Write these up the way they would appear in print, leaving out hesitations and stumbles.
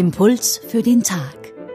Impuls für den Tag.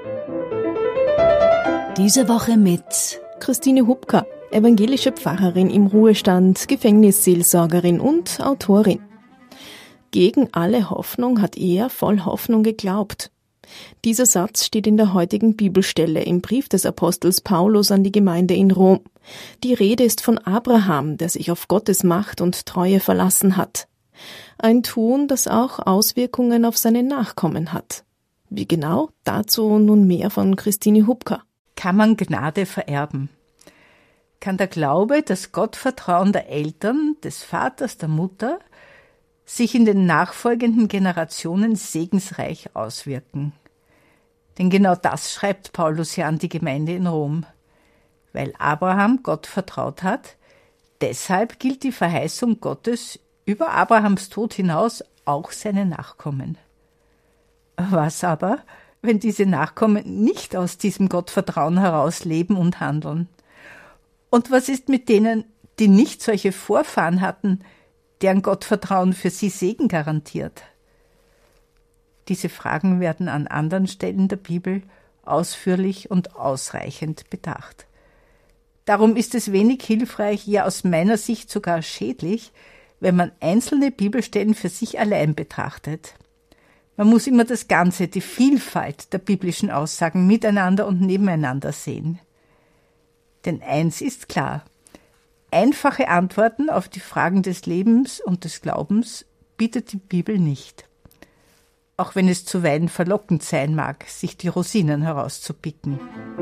Diese Woche mit Christine Hubka, evangelische Pfarrerin im Ruhestand, Gefängnisseelsorgerin und Autorin. Gegen alle Hoffnung hat er voll Hoffnung geglaubt. Dieser Satz steht in der heutigen Bibelstelle im Brief des Apostels Paulus an die Gemeinde in Rom. Die Rede ist von Abraham, der sich auf Gottes Macht und Treue verlassen hat. Ein Tun, das auch Auswirkungen auf seine Nachkommen hat. Wie genau? Dazu nun mehr von Christine Hubka. Kann man Gnade vererben? Kann der Glaube, das Gottvertrauen der Eltern, des Vaters, der Mutter, sich in den nachfolgenden Generationen segensreich auswirken? Denn genau das schreibt Paulus ja an die Gemeinde in Rom. Weil Abraham Gott vertraut hat, deshalb gilt die Verheißung Gottes über Abrahams Tod hinaus auch seine Nachkommen. Was aber, wenn diese Nachkommen nicht aus diesem Gottvertrauen heraus leben und handeln? Und was ist mit denen, die nicht solche Vorfahren hatten, deren Gottvertrauen für sie Segen garantiert? Diese Fragen werden an anderen Stellen der Bibel ausführlich und ausreichend bedacht. Darum ist es wenig hilfreich, ja aus meiner Sicht sogar schädlich, wenn man einzelne Bibelstellen für sich allein betrachtet. Man muss immer das Ganze, die Vielfalt der biblischen Aussagen miteinander und nebeneinander sehen. Denn eins ist klar: einfache Antworten auf die Fragen des Lebens und des Glaubens bietet die Bibel nicht. Auch wenn es zuweilen verlockend sein mag, sich die Rosinen herauszupicken.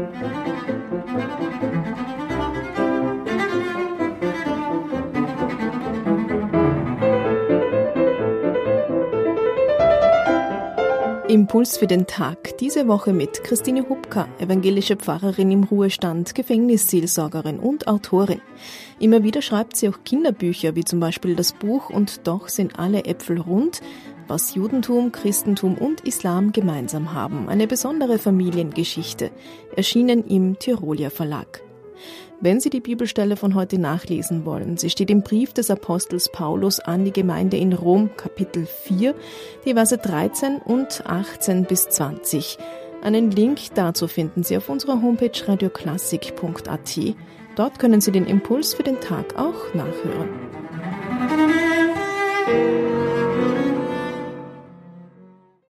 Impuls für den Tag. Diese Woche mit Christine Hubka, evangelische Pfarrerin im Ruhestand, Gefängnisseelsorgerin und Autorin. Immer wieder schreibt sie auch Kinderbücher, wie zum Beispiel das Buch Und doch sind alle Äpfel rund, was Judentum, Christentum und Islam gemeinsam haben. Eine besondere Familiengeschichte, erschienen im Tirolia Verlag. Wenn Sie die Bibelstelle von heute nachlesen wollen, sie steht im Brief des Apostels Paulus an die Gemeinde in Rom, Kapitel 4, die Verse 13 und 18 bis 20. Einen Link dazu finden Sie auf unserer Homepage radioklassik.at. Dort können Sie den Impuls für den Tag auch nachhören.